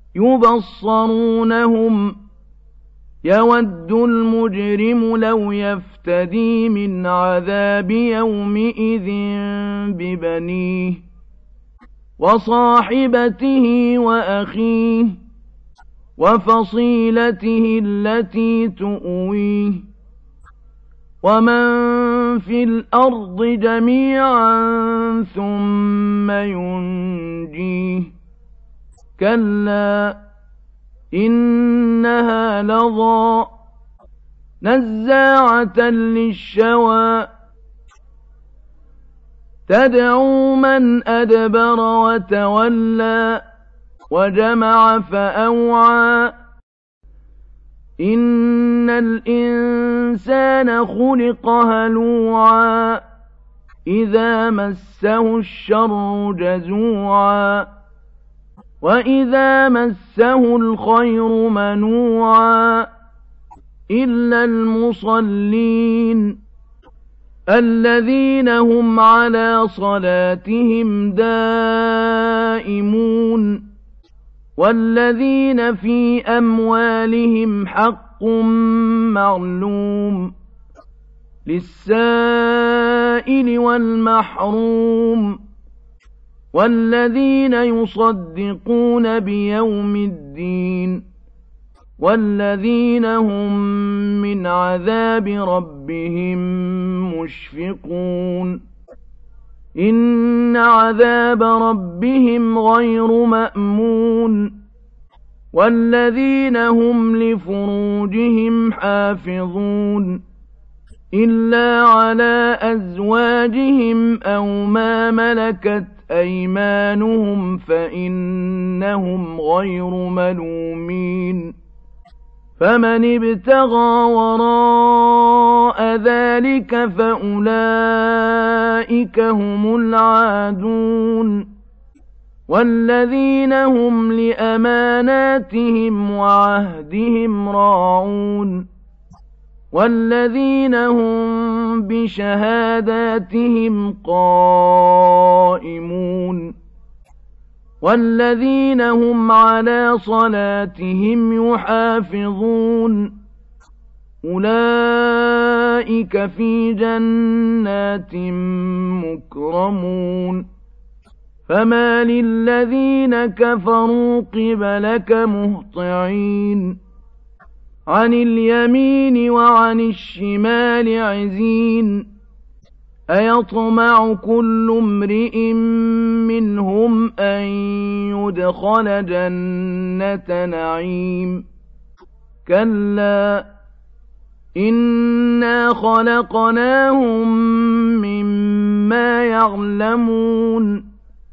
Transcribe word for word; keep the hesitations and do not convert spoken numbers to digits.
يبصرونهم يود المجرم لو يفتدي من عذاب يومئذ ببنيه وصاحبته وأخيه وفصيلته التي تؤويه ومن في الأرض جميعا ثم ينجيه كلا إنها لظى نزاعة للشوى تدعو من أدبر وتولى وجمع فأوعى إن الإنسان خلق هلوعا إذا مسه الشر جزوعا وإذا مسه الخير منوعا إلا المصلين الذين هم على صلاتهم دائمون والذين في أموالهم حق معلوم للسائل والمحروم والذين يصدقون بيوم الدين والذين هم من عذاب ربهم مشفقون إن عذاب ربهم غير مأمون والذين هم لفروجهم حافظون إلا على أزواجهم أو ما ملكت أيمانهم فإنهم غير ملومين فمن ابتغى وراء ذلك فأولئك هم العادون والذين هم لأماناتهم وعهدهم راعون والذين هم بشهاداتهم قائمون والذين هم على صلاتهم يحافظون أولئك في جنات مكرمون فما للذين كفروا قبلك مهطعين عن اليمين وعن الشمال عزين أيطمع كل امرئ منهم أن يدخل جنة نعيم كلا إنا خلقناهم مما يعلمون